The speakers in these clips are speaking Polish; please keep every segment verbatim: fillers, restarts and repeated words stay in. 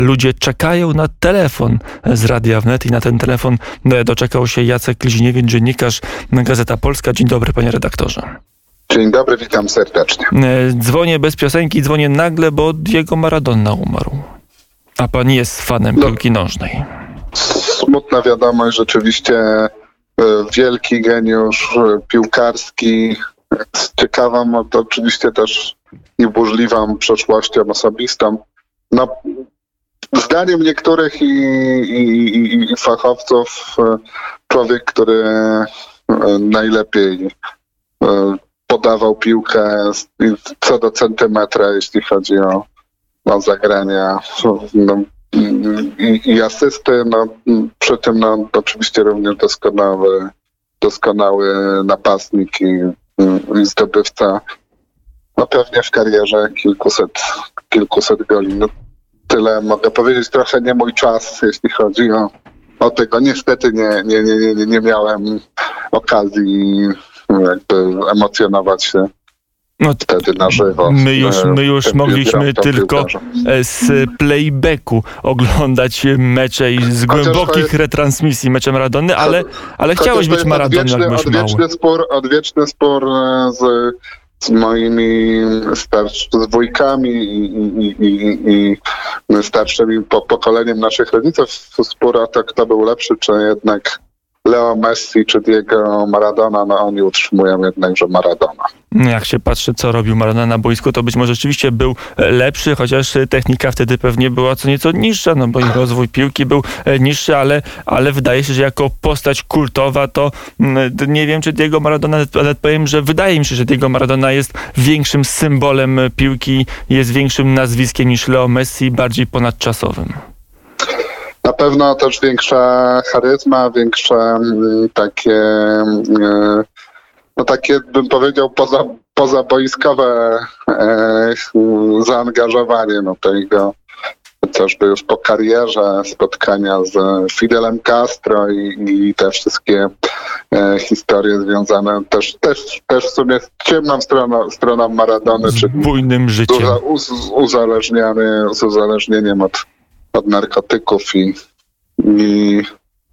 ludzie czekają na telefon z Radia Wnet i na ten telefon doczekał się Jacek Kliziniewicz, dziennikarz Gazeta Polska. Dzień dobry, panie redaktorze. Dzień dobry, witam serdecznie. Dzwonię bez piosenki, dzwonię nagle, bo Diego Maradona umarł. A pan jest fanem no, piłki nożnej. Smutna wiadomość, rzeczywiście wielki geniusz piłkarski z ciekawą, to oczywiście też i burzliwą przeszłością osobistą. No, zdaniem niektórych i, i, i fachowców człowiek, który najlepiej podawał piłkę co do centymetra, jeśli chodzi o, o zagrania no, i, i asysty. No, przy tym no, oczywiście również doskonały, doskonały napastnik i, i zdobywca no, pewnie w karierze kilkuset, kilkuset goli. No, tyle mogę powiedzieć, trochę nie mój czas, jeśli chodzi o, o tego. Niestety nie, nie, nie, nie, nie miałem okazji jakby emocjonować się no, wtedy na żywo. My już, my już mogliśmy tylko z playbacku oglądać mecze i z głębokich jest, retransmisji mecze Maradony, ale, ale chciałeś być Maradoną, jak byłeś mały. Odwieczny spór, odwieczny spór z, z moimi starsz, z wujkami i, i, i, i starszymi po, pokoleniem naszych rodziców. Spór o to, kto był lepszy, czy jednak Leo Messi czy Diego Maradona, no oni utrzymują jednak, że Maradona. Jak się patrzy, co robił Maradona na boisku, to być może rzeczywiście był lepszy, chociaż technika wtedy pewnie była co nieco niższa, no bo i rozwój piłki był niższy, ale, ale wydaje się, że jako postać kultowa to nie wiem, czy Diego Maradona, ale powiem, że wydaje mi się, że Diego Maradona jest większym symbolem piłki, jest większym nazwiskiem niż Leo Messi, bardziej ponadczasowym. Na pewno też większa charyzma, większe takie, no takie bym powiedział poza, pozaboiskowe e, zaangażowanie, no to jego chociażby już po karierze spotkania z Fidelem Castro i, i te wszystkie e, historie związane też, też, też w sumie z ciemną stroną, stroną Maradony, z bujnym życiem. Z, z, uzależniony, z uzależnieniem od od narkotyków i, i,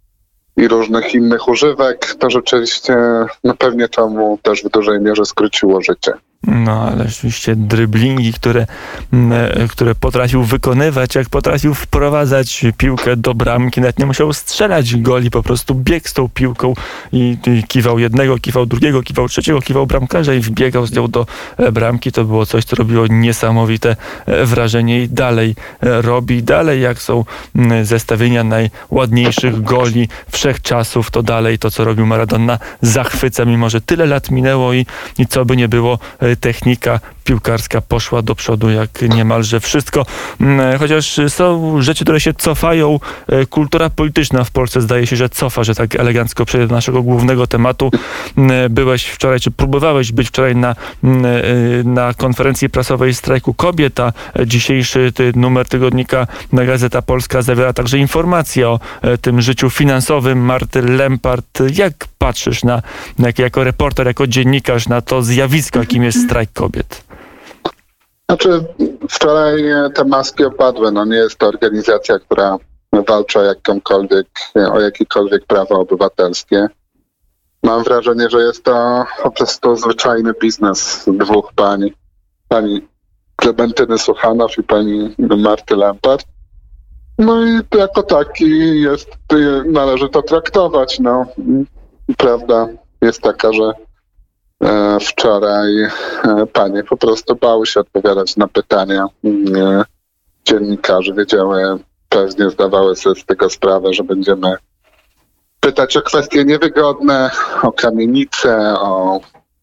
i różnych innych używek, to rzeczywiście no pewnie to mu też w dużej mierze skróciło życie. No, ale rzeczywiście dryblingi, które, które potrafił wykonywać, jak potrafił wprowadzać piłkę do bramki, nawet nie musiał strzelać goli, po prostu biegł z tą piłką i, i kiwał jednego, kiwał drugiego, kiwał trzeciego, kiwał bramkarza i wbiegał z nią do bramki. To było coś, co robiło niesamowite wrażenie i dalej robi. Dalej, jak są zestawienia najładniejszych goli wszechczasów, to dalej to, co robił Maradona, zachwyca, mimo że tyle lat minęło i, i co by nie było, technika piłkarska poszła do przodu jak niemalże wszystko. Chociaż są rzeczy, które się cofają. Kultura polityczna w Polsce zdaje się, że cofa, że tak elegancko przejdę do naszego głównego tematu. Byłeś wczoraj, czy próbowałeś być wczoraj na, na konferencji prasowej strajku kobiet, a dzisiejszy numer tygodnika Gazeta Polska zawiera także informacje o tym życiu finansowym Marty Lempart. Jak patrzysz na, jak, jako reporter, jako dziennikarz na to zjawisko, jakim jest strajk kobiet? Znaczy, wczoraj te maski opadły. No nie jest to organizacja, która walczy o jakąkolwiek, o jakiekolwiek prawa obywatelskie. Mam wrażenie, że jest to po prostu zwyczajny biznes dwóch pań. Pani Klementyny Suchanow i pani Marty Lempart. No i jako taki jest, należy to traktować. No, prawda jest taka, że e, wczoraj e, panie po prostu bały się odpowiadać na pytania e, dziennikarzy. Wiedziały, pewnie zdawały sobie z tego sprawę, że będziemy pytać o kwestie niewygodne, o kamienice, o,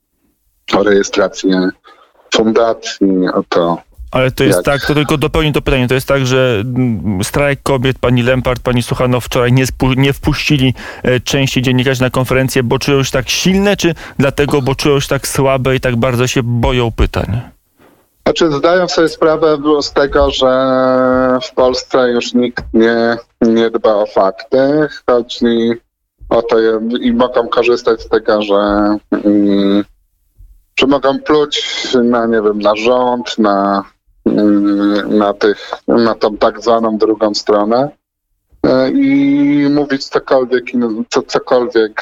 o rejestrację fundacji, o to. Ale to jest Jak? tak, to tylko dopełnię to pytanie, to jest tak, że strajk kobiet, pani Lempart, pani Suchanow wczoraj nie, spu- nie wpuścili e, części dziennikarzy na konferencję, bo czują się tak silne, czy dlatego, bo czują się tak słabe i tak bardzo się boją pytań? Znaczy zdają sobie sprawę z tego, że w Polsce już nikt nie, nie dba o fakty. Chodzi o to i mogą korzystać z tego, że, mm, że mogą pluć na, nie wiem, na rząd, na na tych, na tą tak zwaną drugą stronę i mówić cokolwiek, co, cokolwiek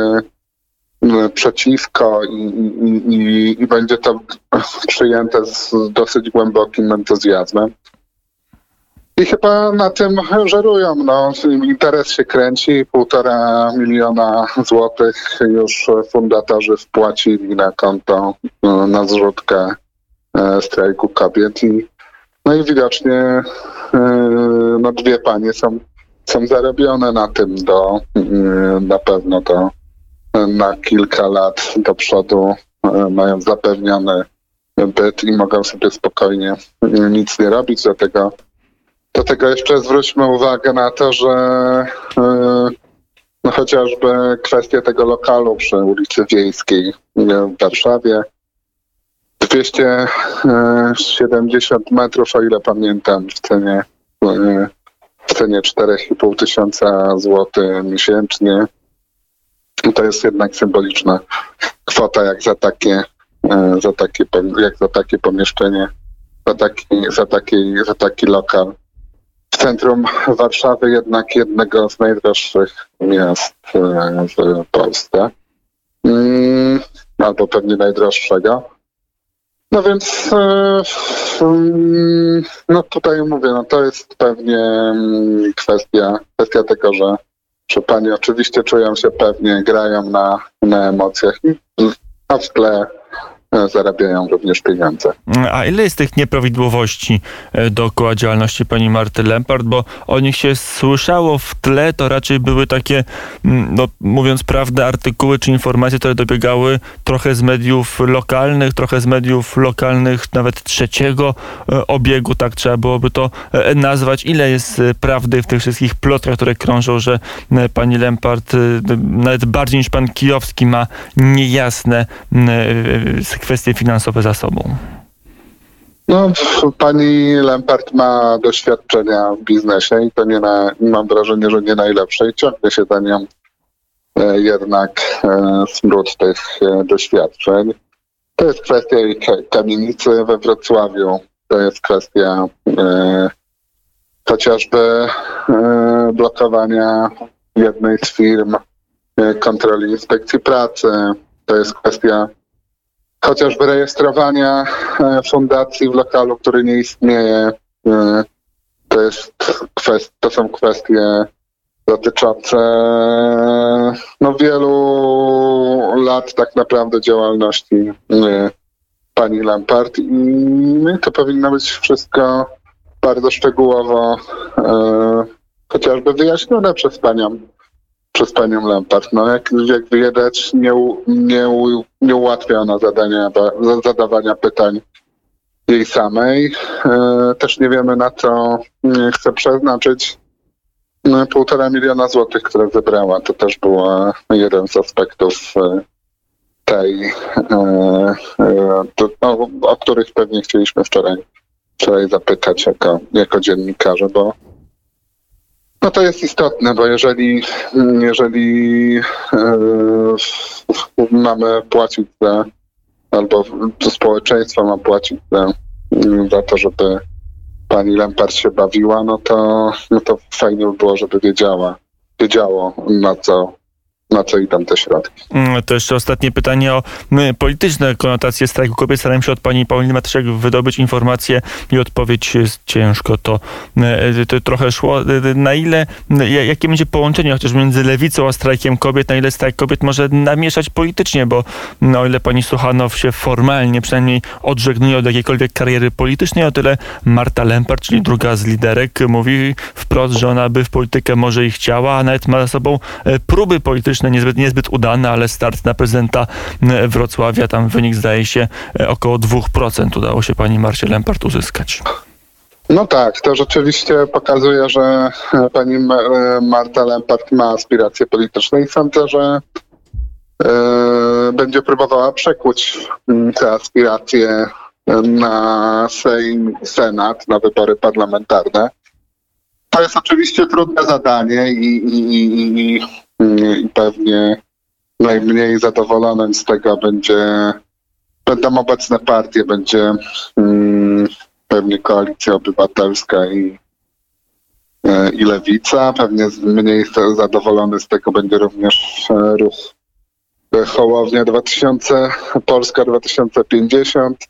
przeciwko i, i, i, i będzie to przyjęte z dosyć głębokim entuzjazmem. I chyba na tym żerują. No, interes się kręci, półtora miliona złotych już fundatorzy wpłacili na konto na zrzutkę strajku kobiet. I, no i widocznie no, dwie panie są, są zarobione na tym do, na pewno do, na kilka lat do przodu, mają zapewniony byt i mogą sobie spokojnie nic nie robić. Do tego Do tego jeszcze zwróćmy uwagę na to, że no chociażby kwestia tego lokalu przy ulicy Wiejskiej w Warszawie, dwieście siedemdziesiąt metrów, o ile pamiętam, w cenie, w cenie cztery i pół tysiąca złotych miesięcznie. To jest jednak symboliczna kwota jak za takie, za takie, jak za takie pomieszczenie, za taki, za taki, za taki lokal. W centrum Warszawy, jednak jednego z najdroższych miast w Polsce. Albo pewnie najdroższego. No więc no tutaj mówię, no to jest pewnie kwestia, kwestia tego, że, że panie oczywiście czują się pewnie, grają na, na emocjach i a w tle zarabiają również pieniądze. A ile jest tych nieprawidłowości dookoła działalności pani Marty Lempart? Bo o nich się słyszało w tle, to raczej były takie, no, mówiąc prawdę, artykuły czy informacje, które dobiegały trochę z mediów lokalnych, trochę z mediów lokalnych nawet trzeciego obiegu, tak trzeba byłoby to nazwać. Ile jest prawdy w tych wszystkich plotkach, które krążą, że pani Lempart nawet bardziej niż pan Kijowski ma niejasne kwestie finansowe za sobą? No, pani Lempart ma doświadczenia w biznesie i to nie na, mam wrażenie, że nie najlepsze i ciągnie się za nią e, jednak e, smród tych e, doświadczeń. To jest kwestia jej kamienicy we Wrocławiu. To jest kwestia e, chociażby e, blokowania jednej z firm e, kontroli inspekcji pracy. To jest kwestia chociażby rejestrowania fundacji w lokalu, który nie istnieje. To, jest kwest- to są kwestie dotyczące no, wielu lat tak naprawdę działalności pani Lempart i to powinno być wszystko bardzo szczegółowo chociażby wyjaśnione przez panią przez panią Lempart. No, jak, jak widać, nie, nie, nie ułatwia ona zadania, zadawania pytań jej samej. E, też nie wiemy, na co chce przeznaczyć no, półtora miliona złotych, które zebrała. To też był jeden z aspektów tej, e, e, to, no, o których pewnie chcieliśmy wczoraj, wczoraj zapytać jako, jako dziennikarze, bo no to jest istotne, bo jeżeli, jeżeli yy, mamy płacić za, albo to społeczeństwo ma płacić za, za to, żeby pani Lempart się bawiła, no to, no to fajnie by było, żeby wiedziała, wiedziało na co, na co idą te środki. To jeszcze ostatnie pytanie o polityczne konotacje strajku kobiet. Staram się od pani Pauliny Matysiak wydobyć informacje i odpowiedź jest ciężko. To, to trochę szło. Na ile, jakie będzie połączenie chociaż między lewicą a strajkiem kobiet, na ile strajk kobiet może namieszać politycznie, bo no, o ile pani Suchanow się formalnie przynajmniej odżegnuje od jakiejkolwiek kariery politycznej, o tyle Marta Lempart, czyli druga z liderek, mówi wprost, że ona by w politykę może i chciała, a nawet ma za sobą próby polityczne Niezbyt, niezbyt udane, ale start na prezydenta Wrocławia, tam wynik zdaje się około dwa procent udało się pani Marcie Lempart uzyskać. No tak, to rzeczywiście pokazuje, że pani Marta Lempart ma aspiracje polityczne i sądzę, że yy, będzie próbowała przekuć te aspiracje na Sejm, Senat, na wybory parlamentarne. To jest oczywiście trudne zadanie i, i, i, i i pewnie najmniej zadowolonym z tego będzie, będą obecne partie, będzie, hmm, pewnie Koalicja Obywatelska i, i Lewica. Pewnie mniej zadowolony z tego będzie również ruch Hołownia dwa tysiące, Polska dwa tysiące pięćdziesiąt.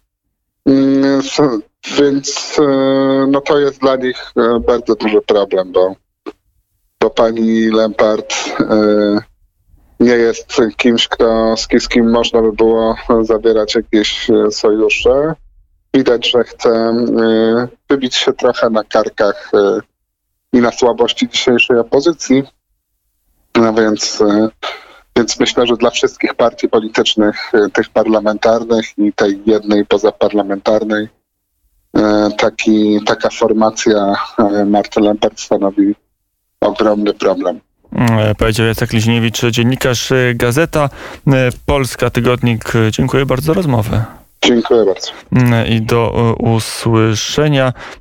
Więc no to jest dla nich bardzo duży problem, bo, bo pani Lempart nie jest kimś, kto, z kim można by było zawierać jakieś sojusze. Widać, że chce wybić się trochę na karkach i na słabości dzisiejszej opozycji. No więc, więc myślę, że dla wszystkich partii politycznych, tych parlamentarnych i tej jednej pozaparlamentarnej, taki, taka formacja Marty Lempart stanowi ogromny problem. Powiedział Jacek Liźniewicz, dziennikarz Gazeta Polska, tygodnik. Dziękuję bardzo za rozmowę. Dziękuję bardzo. I do usłyszenia.